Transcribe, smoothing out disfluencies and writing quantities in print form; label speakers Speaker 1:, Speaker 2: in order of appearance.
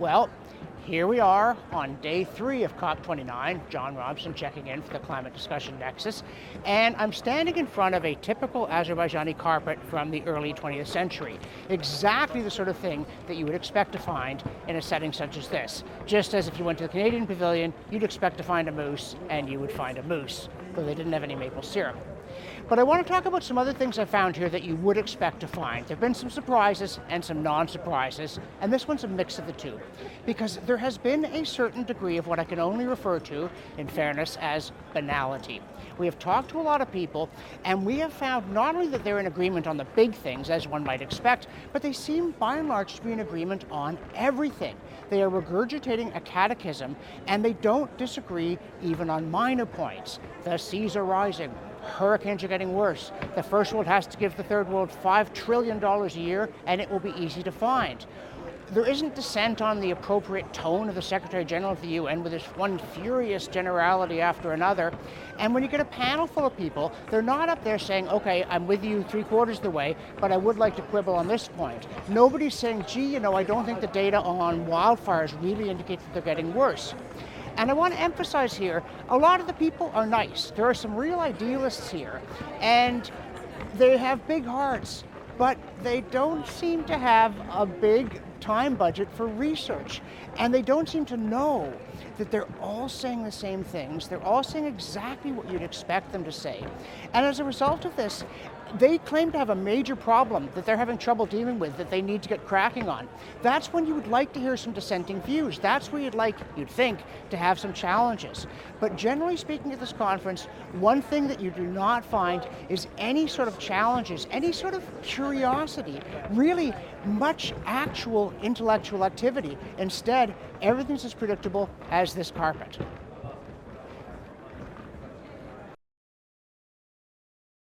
Speaker 1: Well, here we are on day 3 of COP29, John Robson checking in for the Climate Discussion Nexus, and I'm standing in front of a typical Azerbaijani carpet from the early 20th century. Exactly the sort of thing that you would expect to find in a setting such as this. Just as if you went to the Canadian Pavilion, you'd expect to find a moose, and you would find a moose, though they didn't have any maple syrup. But I want to talk about some other things I found here that you would expect to find. There have been some surprises and some non-surprises, and this one's a mix of the two. Because there has been a certain degree of what I can only refer to, in fairness, as banality. We have talked to a lot of people, and we have found not only that they're in agreement on the big things, as one might expect, but they seem by and large to be in agreement on everything. They are regurgitating a catechism, and they don't disagree even on minor points. The seas are rising. Hurricanes are getting worse. The first world has to give the third world $5 trillion a year, and it will be easy to find. There isn't dissent on the appropriate tone of the Secretary General of the UN with this one furious generality after another. And when you get a panel full of people, they're not up there saying, okay, I'm with you 3/4 of the way, but I would like to quibble on this point. Nobody's saying, gee, I don't think the data on wildfires really indicate that they're getting worse. And I want to emphasize here, a lot of the people are nice. There are some real idealists here, and they have big hearts, but they don't seem to have a big time budget for research. And they don't seem to know that they're all saying the same things. They're all saying exactly what you'd expect them to say. And as a result of this, they claim to have a major problem that they're having trouble dealing with, that they need to get cracking on. That's when you would like to hear some dissenting views. That's where you'd think, to have some challenges. But generally speaking at this conference, one thing that you do not find is any sort of challenges, any sort of curiosity, really much actual intellectual activity. Instead, everything's as predictable as this carpet.